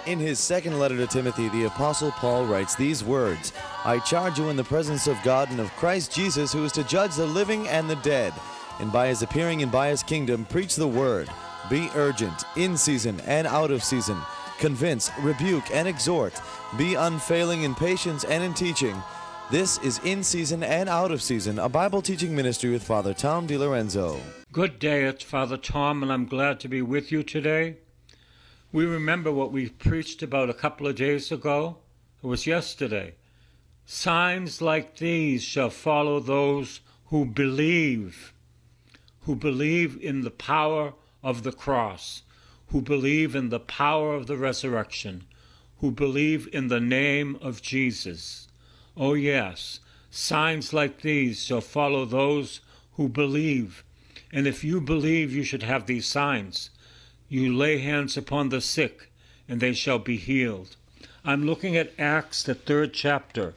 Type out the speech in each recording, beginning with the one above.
In his second letter to Timothy, the Apostle Paul writes these words, I charge you in the presence of God and of Christ Jesus, who is to judge the living and the dead, and by his appearing and by his kingdom, preach the word. Be urgent, in season and out of season. Convince, rebuke, and exhort. Be unfailing in patience and in teaching. This is In Season and Out of Season, a Bible teaching ministry with Father Tom DiLorenzo. Good day, it's Father Tom, and I'm glad to be with you today. We remember what we preached about a couple of days ago. It was yesterday. Signs like these shall follow those who believe in the power of the cross, who believe in the power of the resurrection, who believe in the name of Jesus. Oh yes, signs like these shall follow those who believe. And if you believe, you should have these signs. You lay hands upon the sick, and they shall be healed. I'm looking at Acts, the 3rd chapter.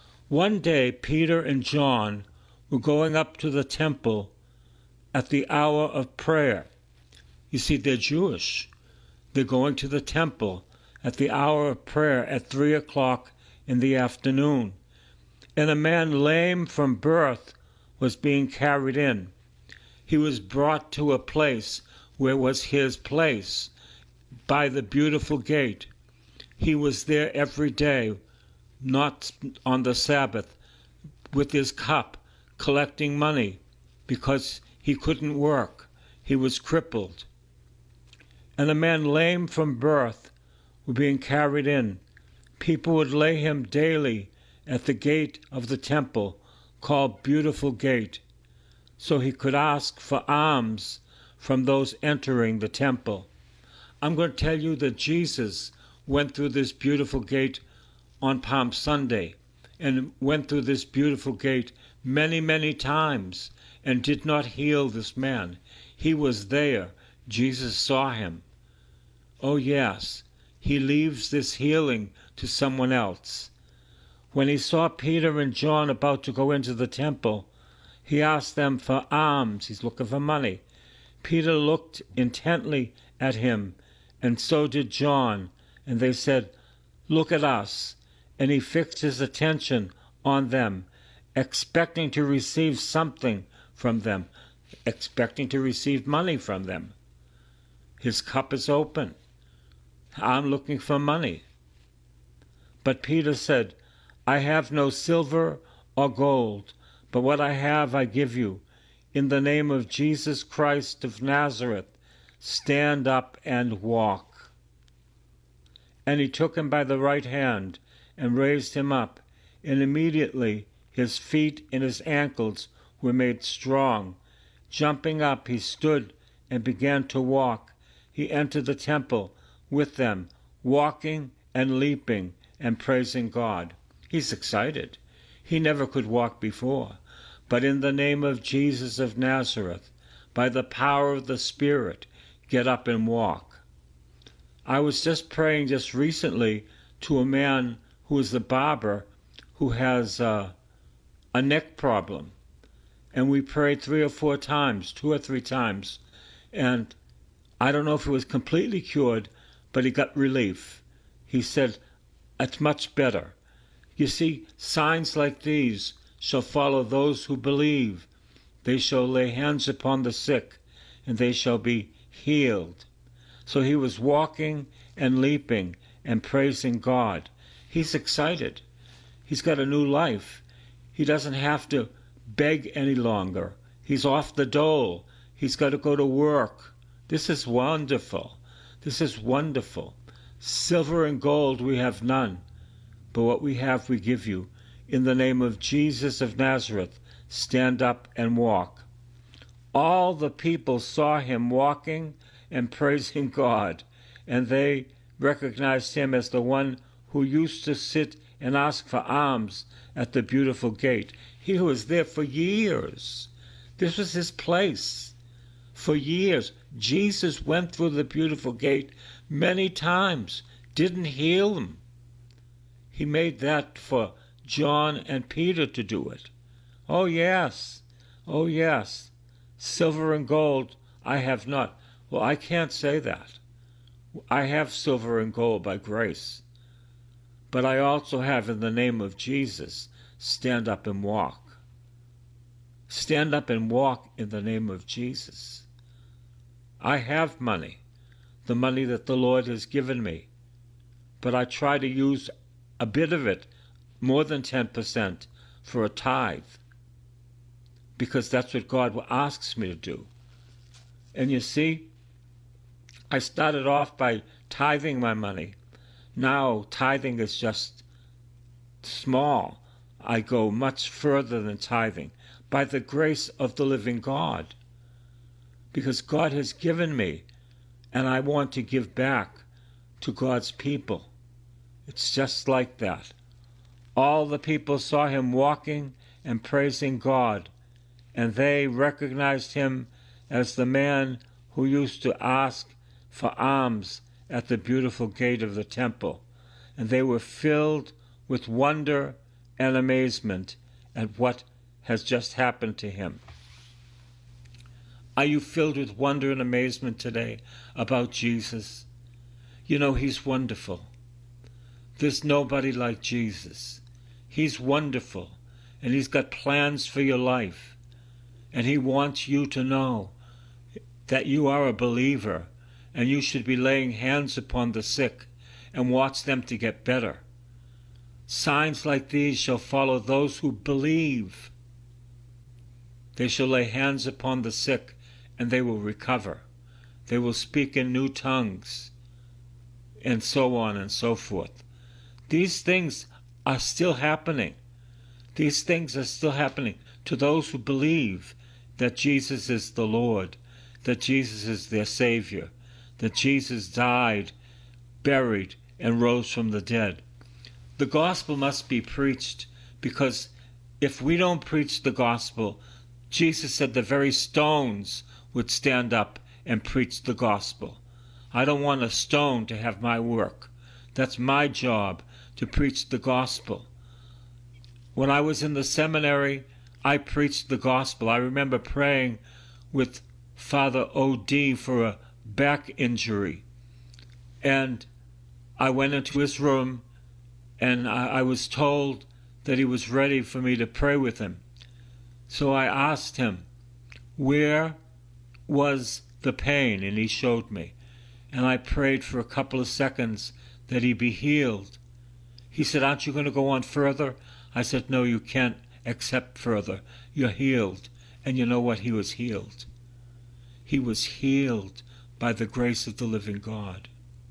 One day, Peter and John were going up to the temple at the hour of prayer. You see, they're Jewish. They're going to the temple at the hour of prayer at 3 o'clock in the afternoon. And a man lame from birth was being carried in. He was brought to a place where was his place, by the beautiful gate. He was there every day, not on the Sabbath, with his cup, collecting money, because he couldn't work. He was crippled. And a man lame from birth was being carried in. People would lay him daily at the gate of the temple, called Beautiful Gate, so he could ask for alms from those entering the temple. I'm going to tell you that Jesus went through this beautiful gate on Palm Sunday, and went through this beautiful gate many, many times, and did not heal this man. He was there. Jesus saw him. Oh yes, he leaves this healing to someone else. When he saw Peter and John about to go into the temple, he asked them for alms. He's looking for money. Peter looked intently at him, and so did John, and they said, Look at us. And he fixed his attention on them, expecting to receive something from them, expecting to receive money from them. His cup is open. I'm looking for money. But Peter said, I have no silver or gold, but what I have I give you. In the name of Jesus Christ of Nazareth, stand up and walk. And he took him by the right hand and raised him up, and immediately his feet and his ankles were made strong. Jumping up, he stood and began to walk. He entered the temple with them, walking and leaping and praising God. He's excited. He never could walk before. But in the name of Jesus of Nazareth, by the power of the Spirit, get up and walk. I was just praying just recently to a man who is a barber who has a neck problem. And we prayed 3 or 4 times, 2 or 3 times. And I don't know if he was completely cured, but he got relief. He said, it's much better. You see, signs like these shall follow those who believe. They shall lay hands upon the sick, and they shall be healed. So he was walking and leaping and praising God. He's excited. He's got a new life. He doesn't have to beg any longer. He's off the dole. He's got to go to work. This is wonderful. This is wonderful. Silver and gold we have none, but what we have we give you. In the name of Jesus of Nazareth, stand up and walk. All the people saw him walking and praising God, and they recognized him as the one who used to sit and ask for alms at the beautiful gate. He was there for years. This was his place. For years, Jesus went through the beautiful gate many times, didn't heal them. He made that for John and Peter to do it. Oh yes, oh yes, silver and gold I have not. Well, I can't say that. I have silver and gold by grace, but I also have, in the name of Jesus, stand up and walk. Stand up and walk in the name of Jesus. I have money, the money that the Lord has given me, but I try to use a bit of it, more than 10%, for a tithe, because that's what God asks me to do. And you see, I started off by tithing my money. Now tithing is just small. I go much further than tithing by the grace of the living God, because God has given me, and I want to give back to God's people. It's just like that. All the people saw him walking and praising God, and they recognized him as the man who used to ask for alms at the beautiful gate of the temple, and they were filled with wonder and amazement at what has just happened to him. Are you filled with wonder and amazement today about Jesus? You know, he's wonderful. There's nobody like Jesus. He's wonderful, and he's got plans for your life, and he wants you to know that you are a believer, and you should be laying hands upon the sick and watch them to get better. Signs like these shall follow those who believe. They shall lay hands upon the sick, and they will recover. They will speak in new tongues, and so on and so forth. These things are still happening. These things are still happening to those who believe that Jesus is the Lord, that Jesus is their Savior, that Jesus died, buried, and rose from the dead. The gospel must be preached, because if we don't preach the gospel, Jesus said the very stones would stand up and preach the gospel. I don't want a stone to have my work. That's my job, to preach the gospel. When I was in the seminary, I preached the gospel. I remember praying with Father O.D. for a back injury. And I went into his room, and I was told that he was ready for me to pray with him. So I asked him, where was the pain? And he showed me. And I prayed for a couple of seconds that he be healed. He said, aren't you going to go on further? I said, no, you can't accept further. You're healed. And you know what? He was healed. He was healed by the grace of the living God.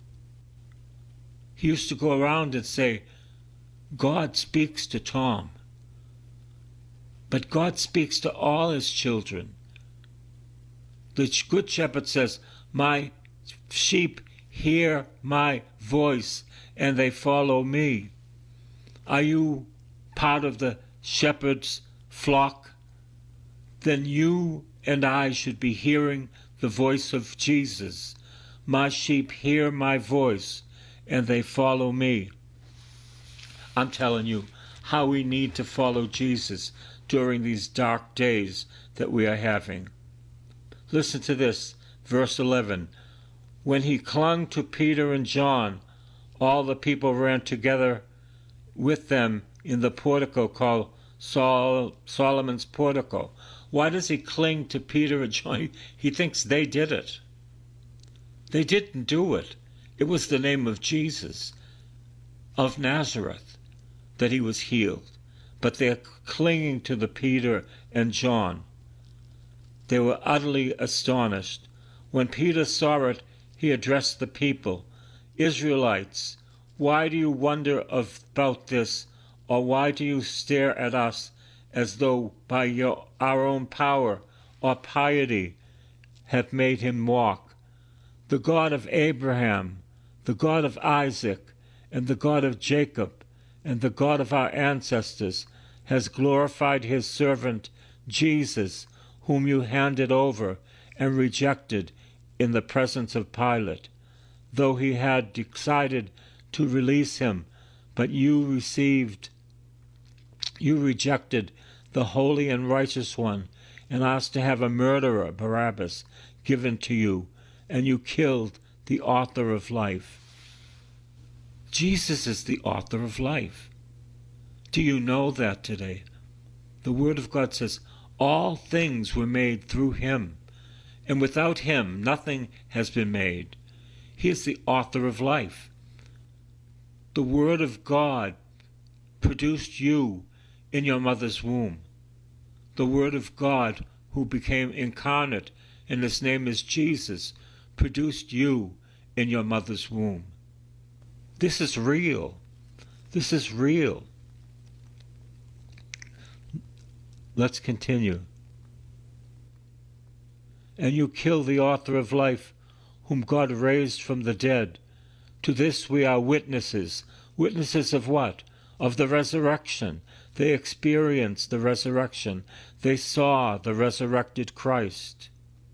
He used to go around and say, God speaks to Tom. But God speaks to all his children. The Good Shepherd says, my sheep hear my voice, and they follow me. Are you part of the shepherd's flock? Then you and I should be hearing the voice of Jesus. My sheep hear my voice, and they follow me. I'm telling you how we need to follow Jesus during these dark days that we are having. Listen to this, verse 11. When he clung to Peter and John, all the people ran together with them in the portico called Solomon's portico. Why does he cling to Peter and John? He thinks they did it. They didn't do it. It was the name of Jesus of Nazareth that he was healed. But they're clinging to the Peter and John. They were utterly astonished. When Peter saw it, he addressed the people. Israelites, why do you wonder about this, or why do you stare at us as though by our own power or piety have made him walk? The God of Abraham, the God of Isaac, and the God of Jacob, and the God of our ancestors, has glorified his servant Jesus, whom you handed over and rejected in the presence of Pilate, though he had decided to release him, but you rejected the holy and righteous one, and asked to have a murderer, Barabbas, given to you, and you killed the author of life. Jesus is the author of life. Do you know that today? The Word of God says, all things were made through him, and without him nothing has been made. He is the author of life. The Word of God produced you in your mother's womb. The Word of God, who became incarnate, and his name is Jesus, produced you in your mother's womb. This is real. This is real. Let's continue. And you kill the author of life, whom God raised from the dead. To this we are witnesses. Witnesses of what? Of the resurrection. They experienced the resurrection. They saw the resurrected Christ,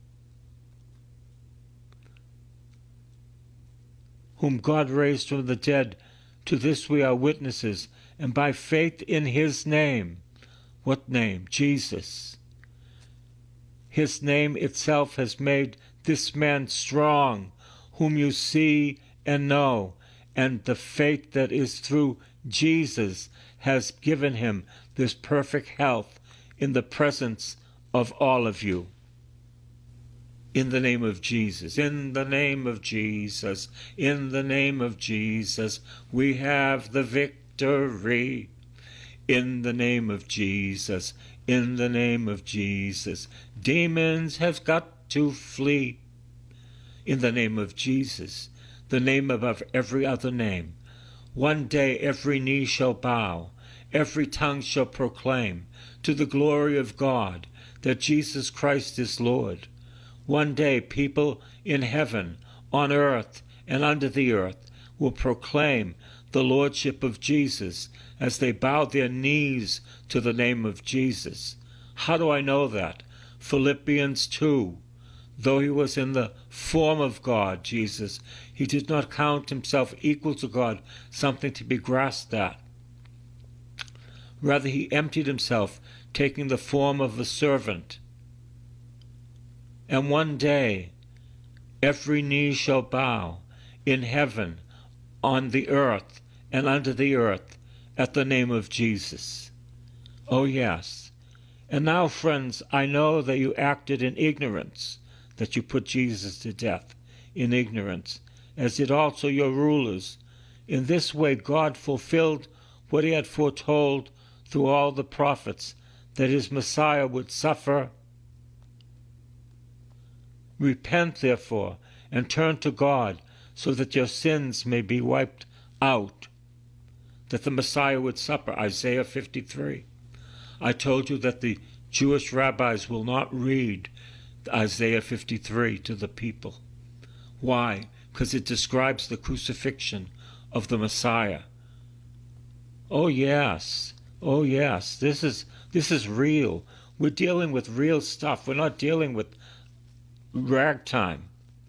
whom God raised from the dead. To this we are witnesses, and by faith in his name. What name? Jesus. His name itself has made this man strong, whom you see and know, and the faith that is through Jesus has given him this perfect health in the presence of all of you. In the name of Jesus, in the name of Jesus, in the name of Jesus, we have the victory. In the name of Jesus, in the name of Jesus, demons have got to flee. In the name of Jesus, the name above every other name. One day every knee shall bow, every tongue shall proclaim to the glory of God that Jesus Christ is Lord. One day people in heaven, on earth, and under the earth will proclaim the lordship of Jesus as they bow their knees to the name of Jesus. How do I know that? Philippians 2. Though he was in the form of God, Jesus, he did not count himself equal to God, something to be grasped at. Rather, he emptied himself, taking the form of a servant. And one day, every knee shall bow in heaven, on the earth, and under the earth, at the name of Jesus. Oh, yes. And now, friends, I know that you acted in ignorance, that you put Jesus to death in ignorance, as did also your rulers. In this way God fulfilled what he had foretold through all the prophets, that his Messiah would suffer. Repent, therefore, and turn to God, so that your sins may be wiped out, that the Messiah would suffer. Isaiah 53. I told you that the Jewish rabbis will not read Isaiah 53 to the people. Why? Because it describes the crucifixion of the Messiah. Oh yes, this is real. We're dealing with real stuff. We're not dealing with ragtime.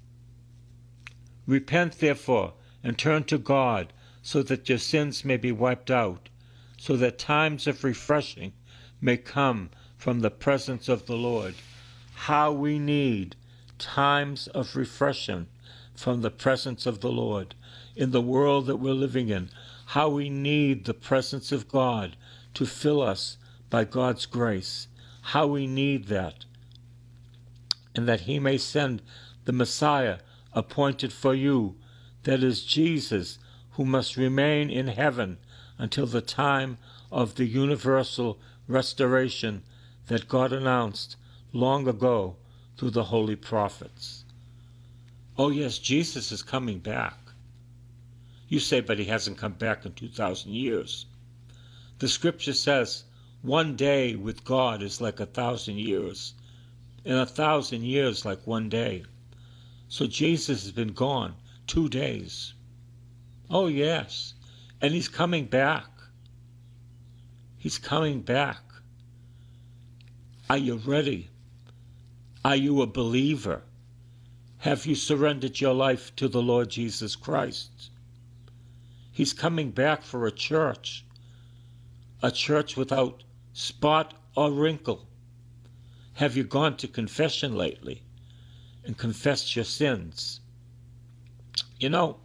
Repent, therefore, and turn to God, so that your sins may be wiped out, so that times of refreshing may come from the presence of the Lord. How we need times of refreshing from the presence of the Lord. In the world that we're living in, how we need the presence of God to fill us by God's grace. How we need that. And that he may send the Messiah appointed for you, that is Jesus, who must remain in heaven until the time of the universal restoration that God announced long ago through the holy prophets. Oh yes, Jesus is coming back. You say, but he hasn't come back in 2,000 years. The scripture says, one day with God is like 1,000 years, and 1,000 years like one day. So Jesus has been gone 2 days. Oh yes, and he's coming back. He's coming back. Are you ready? Are you a believer? Have you surrendered your life to the Lord Jesus Christ? He's coming back for a church without spot or wrinkle. Have you gone to confession lately and confessed your sins? You know,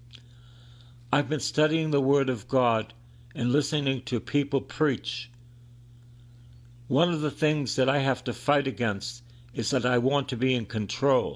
I've been studying the Word of God and listening to people preach. One of the things that I have to fight against is that I want to be in control.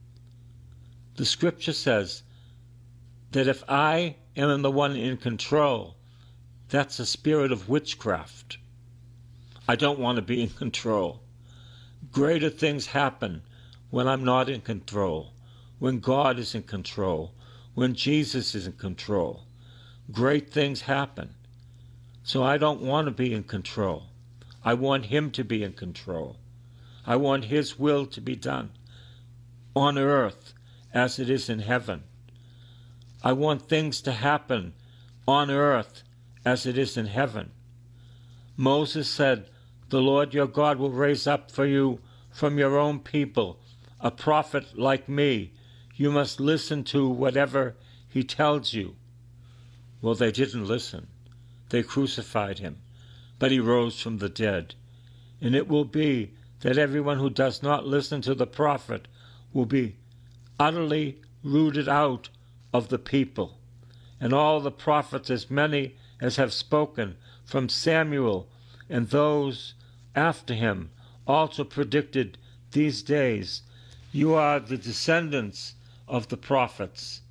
The scripture says that if I am the one in control, that's a spirit of witchcraft. I don't want to be in control. Greater things happen when I'm not in control, when God is in control, when Jesus is in control. Great things happen. So I don't want to be in control. I want Him to be in control. I want His will to be done on earth as it is in heaven. I want things to happen on earth as it is in heaven. Moses said, "The Lord your God will raise up for you from your own people a prophet like me. You must listen to whatever he tells you." Well, they didn't listen. They crucified him, but he rose from the dead. And it will be that everyone who does not listen to the prophet will be utterly rooted out of the people. And all the prophets, as many as have spoken, from Samuel and those after him, also predicted these days. You are the descendants of the prophets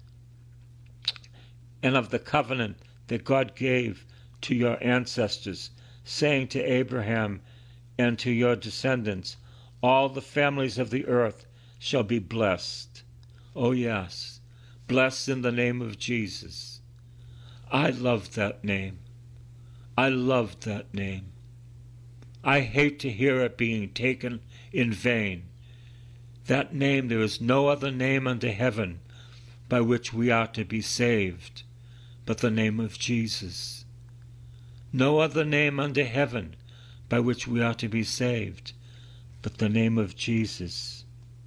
and of the covenant that God gave to your ancestors, saying to Abraham and to your descendants, all the families of the earth shall be blessed. Oh yes, blessed in the name of Jesus. I love that name. I love that name. I hate to hear it being taken in vain. That name, there is no other name under heaven by which we are to be saved but the name of Jesus. No other name under heaven by which we are to be saved but the name of Jesus.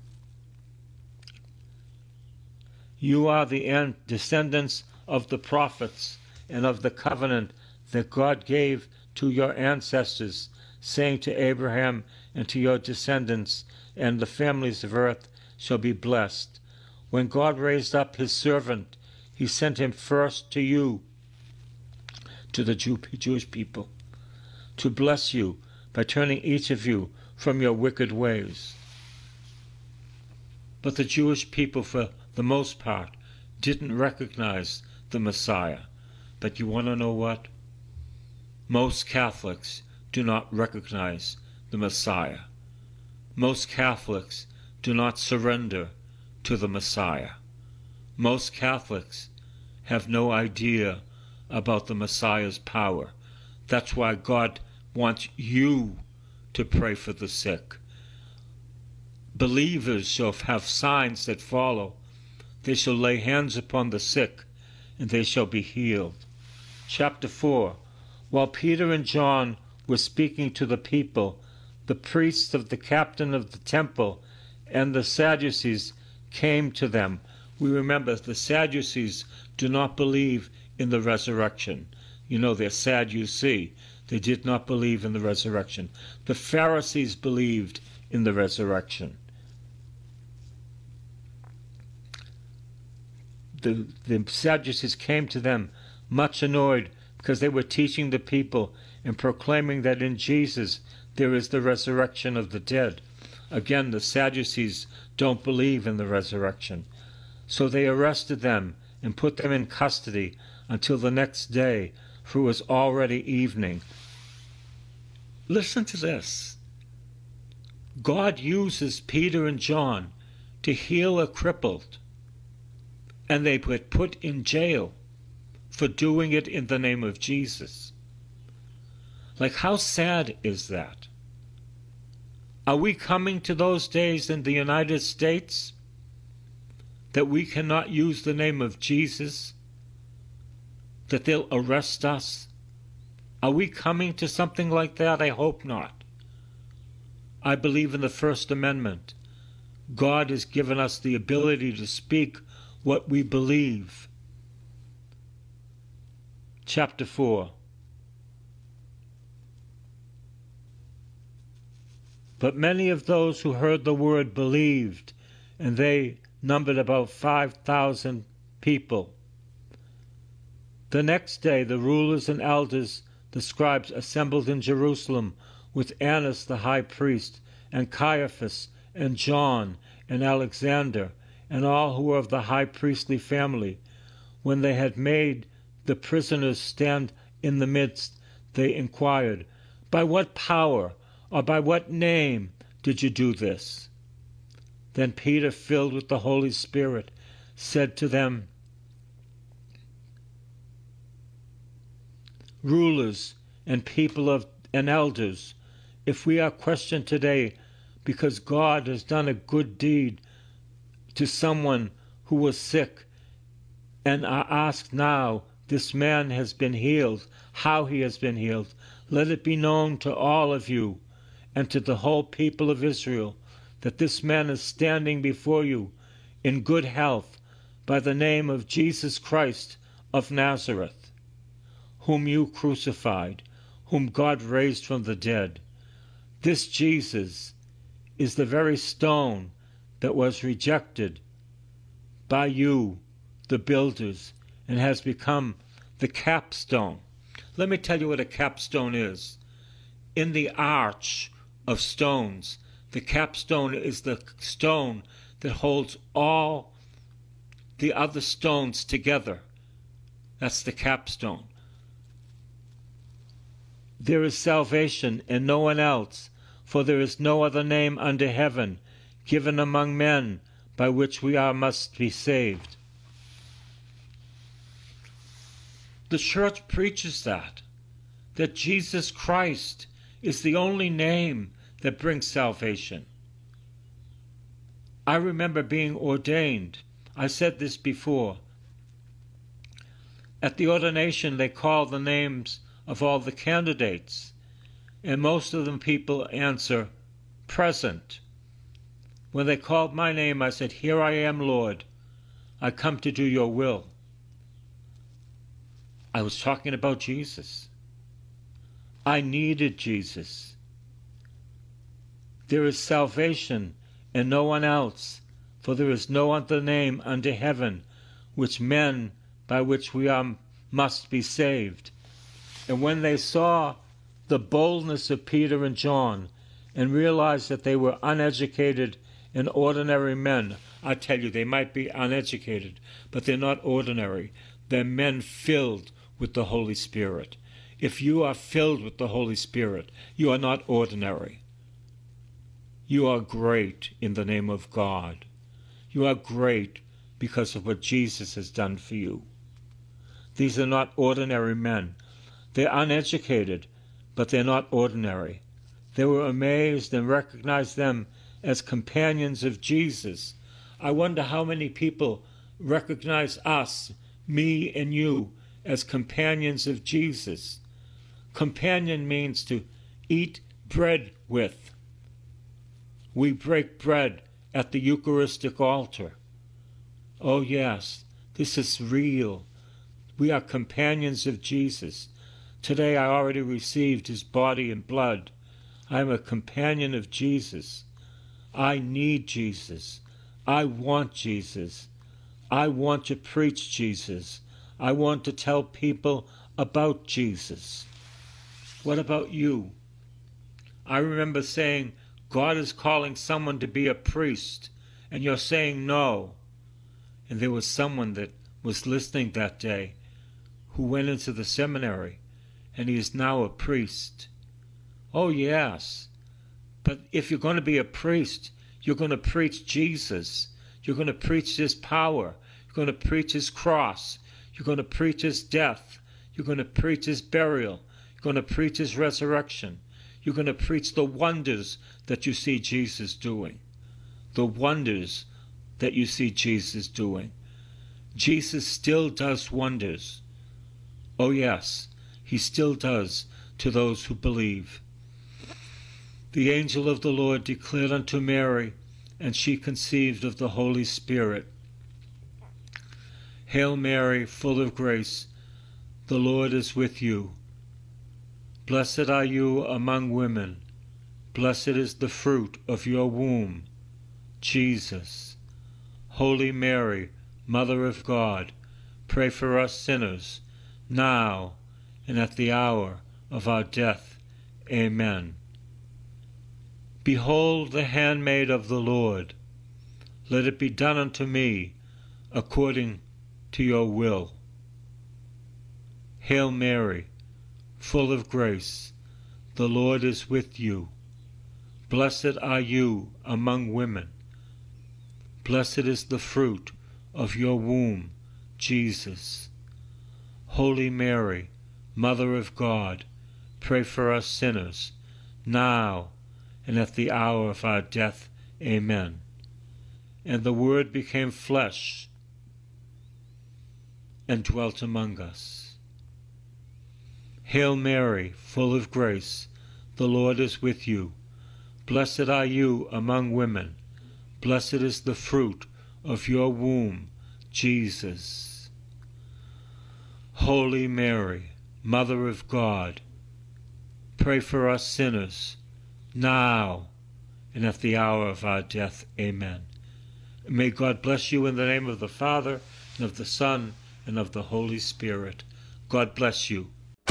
You are the descendants of the prophets and of the covenant that God gave to your ancestors, saying to Abraham and to your descendants, and the families of earth shall be blessed. When God raised up his servant, he sent him first to you, to the Jewish people, to bless you by turning each of you from your wicked ways. But the Jewish people, for the most part, didn't recognize the Messiah. But you want to know what? Most Catholics do not recognize the Messiah. Most Catholics do not surrender to the Messiah. Most Catholics have no idea about the Messiah's power. That's why God wants you to pray for the sick. Believers shall have signs that follow. They shall lay hands upon the sick, and they shall be healed. Chapter 4. While Peter and John were speaking to the people, the priests of the captain of the temple and the Sadducees came to them. We remember the Sadducees do not believe in the resurrection. You know, they're Sadducee. They did not believe in the resurrection. The Pharisees believed in the resurrection. The Sadducees came to them much annoyed because they were teaching the people and proclaiming that in Jesus there is the resurrection of the dead. Again, the Sadducees don't believe in the resurrection. So they arrested them and put them in custody until the next day, for it was already evening. Listen to this. God uses Peter and John to heal a crippled, and they were put in jail for doing it in the name of Jesus. Like, how sad is that? Are we coming to those days in the United States that we cannot use the name of Jesus, that they'll arrest us? Are we coming to something like that? I hope not. I believe in the First Amendment. God has given us the ability to speak what we believe. Chapter 4. But many of those who heard the word believed, and they numbered about 5,000 people. The next day the rulers and elders, the scribes, assembled in Jerusalem with Annas the high priest, and Caiaphas, and John, and Alexander, and all who were of the high priestly family. When they had made the prisoners stand in the midst, they inquired, "By what power or by what name did you do this?" Then Peter, filled with the Holy Spirit, said to them, "Rulers and people and elders, if we are questioned today because God has done a good deed to someone who was sick, and are asked now, this man has been healed, how he has been healed, let it be known to all of you and to the whole people of Israel that this man is standing before you in good health by the name of Jesus Christ of Nazareth, whom you crucified, whom God raised from the dead. This Jesus is the very stone that was rejected by you, the builders, and has become the capstone." Let me tell you what a capstone is. In the arch of stones, the capstone is the stone that holds all the other stones together. That's the capstone. There is salvation in no one else, for there is no other name under heaven given among men by which we must be saved. The church preaches that Jesus Christ is the only name that brings salvation. I remember being ordained. I said this before. At the ordination, they call the names of all the candidates, and most of them people answer, "Present." When they called my name, I said, "Here I am, Lord. I come to do your will." I was talking about Jesus. I needed Jesus. There is salvation in no one else, for there is no other name under heaven by which we must be saved. And when they saw the boldness of Peter and John and realized that they were uneducated and ordinary men, I tell you, they might be uneducated, but they're not ordinary. They're men filled with the Holy Spirit. If you are filled with the Holy Spirit, you are not ordinary. You are great in the name of God. You are great because of what Jesus has done for you. These are not ordinary men. They're uneducated, but they're not ordinary. They were amazed and recognized them as companions of Jesus. I wonder how many people recognize us, me and you, as companions of Jesus. Companion means to eat bread with. We break bread at the Eucharistic altar. Oh yes, this is real. We are companions of Jesus. Today I already received his body and blood. I am a companion of Jesus. I need Jesus. I want Jesus. I want to preach Jesus. I want to tell people about Jesus. What about you? I remember saying, God is calling someone to be a priest, and you're saying no. And there was someone that was listening that day who went into the seminary, and he is now a priest. Oh, yes. But if you're going to be a priest, you're going to preach Jesus. You're going to preach his power. You're going to preach his cross. You're going to preach his death. You're going to preach his burial. You're going to preach his resurrection. You're going to preach the wonders that you see Jesus doing. The wonders that you see Jesus doing. Jesus still does wonders. Oh yes, he still does to those who believe. The angel of the Lord declared unto Mary, and she conceived of the Holy Spirit. Hail Mary, full of grace, the Lord is with you. Blessed are you among women. Blessed is the fruit of your womb, Jesus. Holy Mary, Mother of God, pray for us sinners, now and at the hour of our death. Amen. Behold the handmaid of the Lord. Let it be done unto me according to your will. Hail Mary, full of grace, the Lord is with you. Blessed are you among women. Blessed is the fruit of your womb, Jesus. Holy Mary, Mother of God, pray for us sinners, now and at the hour of our death. Amen. And the Word became flesh and dwelt among us. Hail Mary, full of grace, the Lord is with you. Blessed are you among women. Blessed is the fruit of your womb, Jesus. Holy Mary, Mother of God, pray for us sinners, now and at the hour of our death. Amen. May God bless you in the name of the Father, and of the Son, and of the Holy Spirit. God bless you.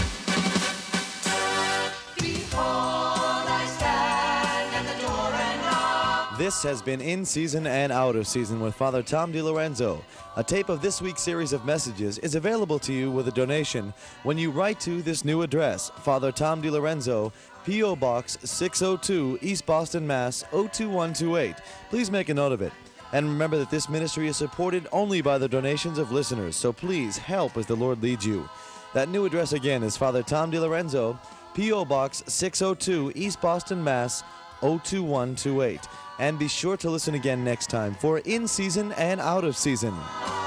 This has been In Season and Out of Season with Father Tom DiLorenzo. A tape of this week's series of messages is available to you with a donation when you write to this new address, Father Tom DiLorenzo, P.O. Box 602, East Boston, Mass. 02128. Please make a note of it. And remember that this ministry is supported only by the donations of listeners, so please help as the Lord leads you. That new address again is Father Tom DiLorenzo, P.O. Box 602, East Boston, Mass. 02128. And be sure to listen again next time for In Season and Out of Season.